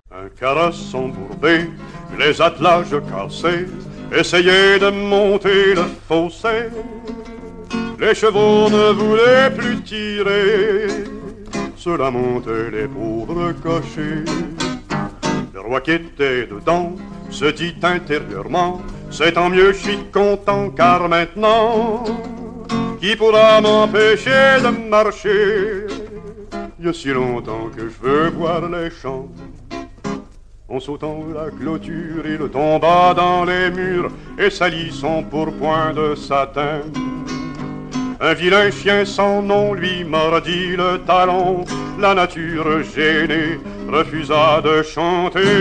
Un carrosse embourbé, les attelages cassés, essayaient de monter le fossé. Les chevaux ne voulaient plus tirer, cela montait les pauvres cochers. Le roi qui était dedans se dit intérieurement, c'est tant mieux, je suis content, car maintenant, qui pourra m'empêcher de marcher? Il y a si longtemps que je veux voir les champs. En sautant la clôture, il tomba dans les murs et salit son pourpoint de satin. Un vilain chien sans nom lui mordit le talon. La nature gênée refusa de chanter.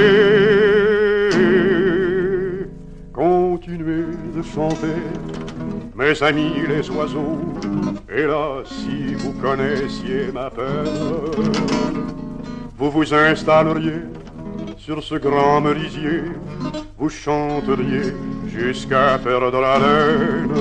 Continuez de chanter, mes amis les oiseaux. Et là, si vous connaissiez ma peine, vous vous installeriez sur ce grand merisier, vous chanteriez jusqu'à perdre haleine.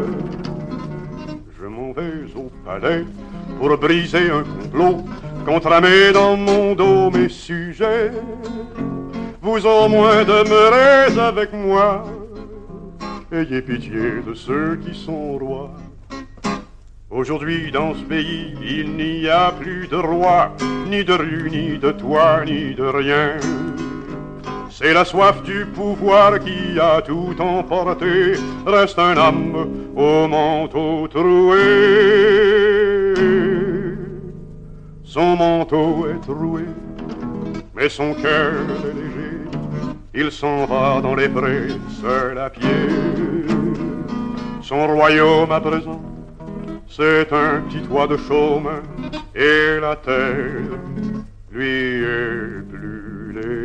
Je m'en vais au palais pour briser un complot, contramer dans mon dos mes sujets. Vous au moins demeurez avec moi, ayez pitié de ceux qui sont rois. Aujourd'hui dans ce pays, il n'y a plus de roi, ni de rue, ni de toit, ni de rien. C'est la soif du pouvoir qui a tout emporté. Reste un homme au manteau troué. Son manteau est troué, mais son cœur est léger. Il s'en va dans les prés, seul à pied. Son royaume à présent, c'est un petit toit de chaume, et la terre lui est plus légère.